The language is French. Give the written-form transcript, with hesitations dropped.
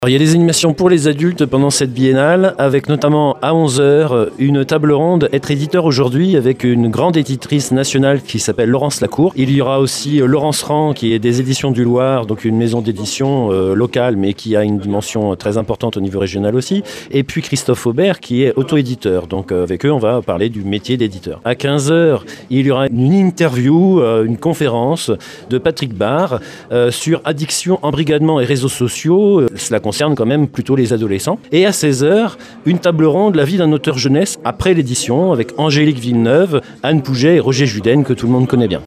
Alors, il y a des animations pour les adultes pendant cette biennale, avec notamment à 11 heures une table ronde Être éditeur aujourd'hui avec une grande éditrice nationale qui s'appelle Laurence Lacour. Il y aura aussi Laurence Rand qui est des éditions du Loir, donc une maison d'édition locale mais qui a une dimension très importante au niveau régional aussi. Et puis Christophe Aubert qui est auto-éditeur. Donc avec eux on va parler du métier d'éditeur. À 15 heures, il y aura une interview, une conférence de Patrick Barre sur addiction, embrigadement et réseaux sociaux. Cela concerne quand même plutôt les adolescents. Et à 16h, une table ronde La vie d'un auteur jeunesse après l'édition avec Angélique Villeneuve, Anne Pouget et Roger Juden que tout le monde connaît bien.